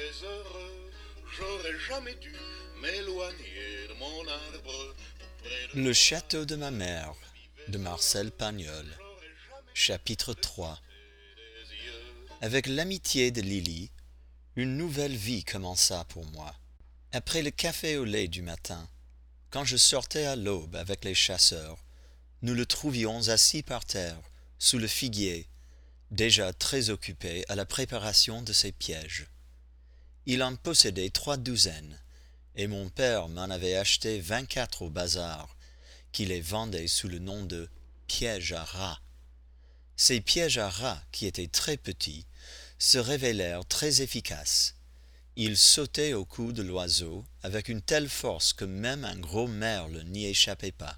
très heureux. J'aurais jamais dû m'éloigner de mon arbre. Le château de ma mère, de Marcel Pagnol. Chapitre 3. Avec l'amitié de Lily, une nouvelle vie commença pour moi. Après le café au lait du matin, quand je sortais à l'aube avec les chasseurs, nous le trouvions assis par terre, sous le figuier, déjà très occupé à la préparation de ses pièges. Il en possédait 3 douzaines, et mon père m'en avait acheté 24 au bazar, qui les vendait sous le nom de pièges à rats. Ces pièges à rats, qui étaient très petits, se révélèrent très efficaces. Ils sautaient au cou de l'oiseau avec une telle force que même un gros merle n'y échappait pas.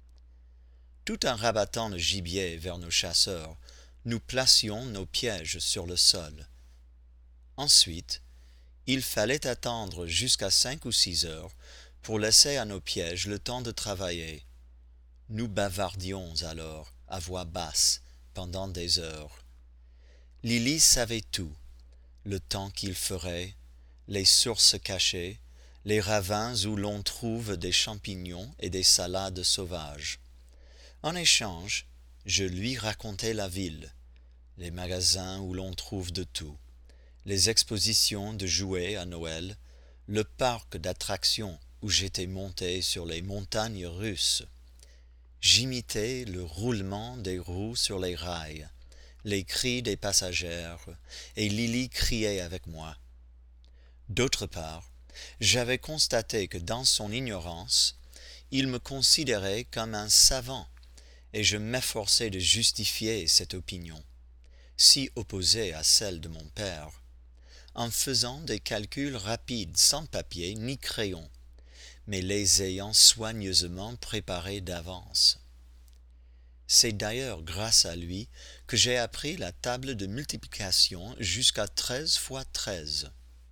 Tout en rabattant le gibier vers nos chasseurs, nous placions nos pièges sur le sol. Ensuite, il fallait attendre jusqu'à 5 ou 6 heures pour laisser à nos pièges le temps de travailler. Nous bavardions alors à voix basse pendant des heures. Lily savait tout, le temps qu'il ferait, les sources cachées, les ravins où l'on trouve des champignons et des salades sauvages. En échange, je lui racontais la ville, les magasins où l'on trouve de tout, les expositions de jouets à Noël, le parc d'attractions où j'étais monté sur les montagnes russes. J'imitais le roulement des roues sur les rails, les cris des passagères, et Lily criait avec moi. D'autre part, j'avais constaté que dans son ignorance, il me considérait comme un savant, et je m'efforçais de justifier cette opinion, si opposée à celle de mon père, en faisant des calculs rapides sans papier ni crayon, mais les ayant soigneusement préparés d'avance. C'est d'ailleurs grâce à lui que j'ai appris la table de multiplication jusqu'à 13 fois 13.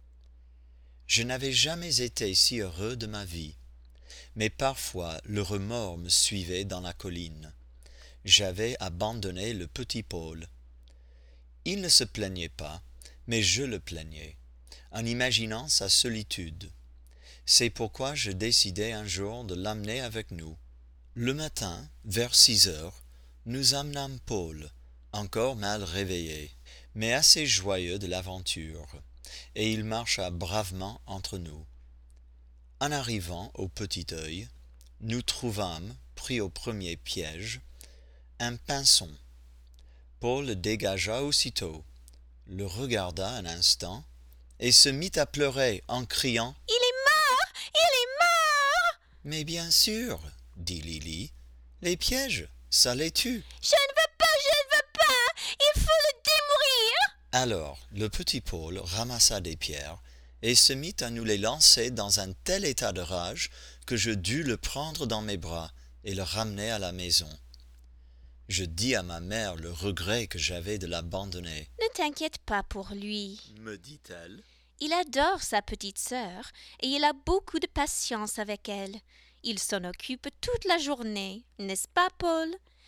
Je n'avais jamais été si heureux de ma vie, mais parfois le remords me suivait dans la colline. J'avais abandonné le petit Paul. Il ne se plaignait pas, mais je le plaignais, en imaginant sa solitude. C'est pourquoi je décidai un jour de l'amener avec nous. Le matin, vers 6 heures, nous amenâmes Paul, encore mal réveillé, mais assez joyeux de l'aventure, et il marcha bravement entre nous. En arrivant au petit œil, nous trouvâmes, pris au premier piège, un pinson. Paul le dégagea aussitôt, le regarda un instant, et se mit à pleurer en criant « Il est mort! Il est mort! » Mais bien sûr, dit Lily, les pièges, ça les tue. Je ne veux pas, je ne veux pas! Il faut le démourir! Alors le petit Paul ramassa des pierres et se mit à nous les lancer dans un tel état de rage que je dus le prendre dans mes bras et le ramener à la maison. Je dis à ma mère le regret que j'avais de l'abandonner. Ne t'inquiète pas pour lui, Me dit-elle. Il adore sa petite sœur et il a beaucoup de patience avec elle. Il s'en occupe toute la journée, n'est-ce pas, Paul?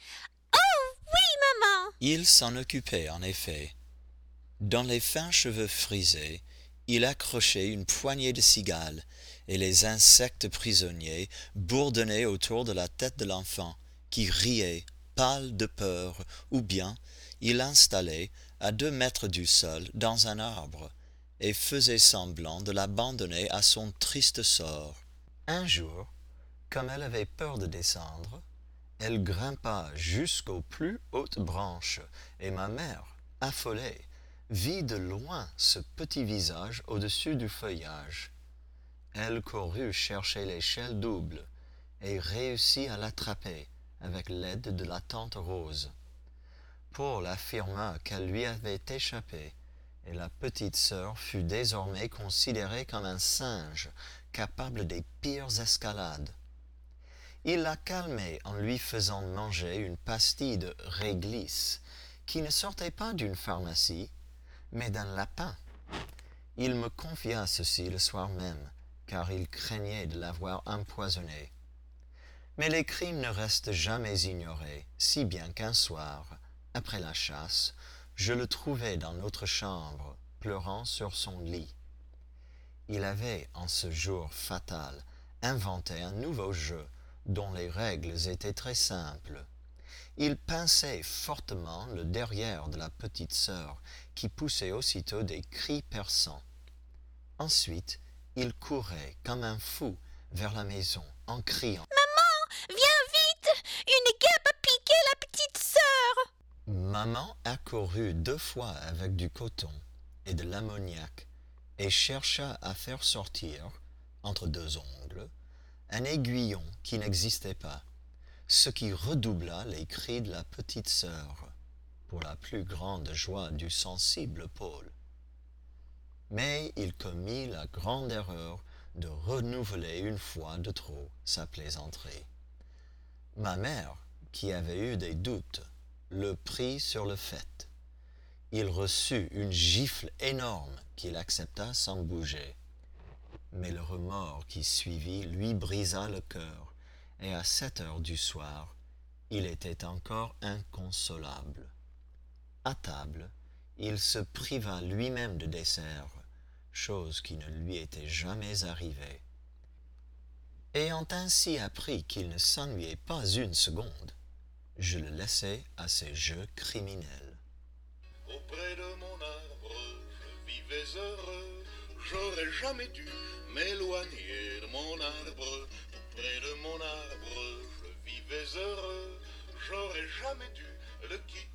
Oh, oui, maman! Il s'en occupait en effet. Dans les fins cheveux frisés, il accrochait une poignée de cigales, et les insectes prisonniers bourdonnaient autour de la tête de l'enfant, qui riait, pâle de peur, ou bien il l'installait à 2 mètres du sol dans un arbre, et faisait semblant de l'abandonner à son triste sort. Un jour, comme elle avait peur de descendre, elle grimpa jusqu'aux plus hautes branches, et ma mère, affolée, vit de loin ce petit visage au-dessus du feuillage. Elle courut chercher l'échelle double, et réussit à l'attraper avec l'aide de la tante Rose. Paul affirma qu'elle lui avait échappé, et la petite sœur fut désormais considérée comme un singe capable des pires escalades. Il la calmait en lui faisant manger une pastille de réglisse qui ne sortait pas d'une pharmacie, mais d'un lapin. Il me confia ceci le soir même, car il craignait de l'avoir empoisonné. Mais les crimes ne restent jamais ignorés, si bien qu'un soir, après la chasse, je le trouvai dans notre chambre, pleurant sur son lit. Il avait, en ce jour fatal, inventé un nouveau jeu dont les règles étaient très simples. Il pinçait fortement le derrière de la petite sœur, qui poussait aussitôt des cris perçants. Ensuite, il courait comme un fou vers la maison en criant « Maman, viens vite! Une guêpe a piqué la petite sœur! » Maman accourut 2 fois avec du coton et de l'ammoniaque et chercha à faire sortir, entre 2 ongles, un aiguillon qui n'existait pas, ce qui redoubla les cris de la petite sœur, pour la plus grande joie du sensible Paul. Mais il commit la grande erreur de renouveler une fois de trop sa plaisanterie. Ma mère, qui avait eu des doutes, le prit sur le fait. Il reçut une gifle énorme qu'il accepta sans bouger. Mais le remords qui suivit lui brisa le cœur, et à 7 heures du soir, il était encore inconsolable. À table, il se priva lui-même de dessert, chose qui ne lui était jamais arrivée. Ayant ainsi appris qu'il ne s'ennuyait pas une seconde, je le laissai à ses jeux criminels. Auprès de mon arbre, je vivais heureux. J'aurais jamais dû m'éloigner de mon arbre. Auprès de mon arbre, je vivais heureux. J'aurais jamais dû le quitter.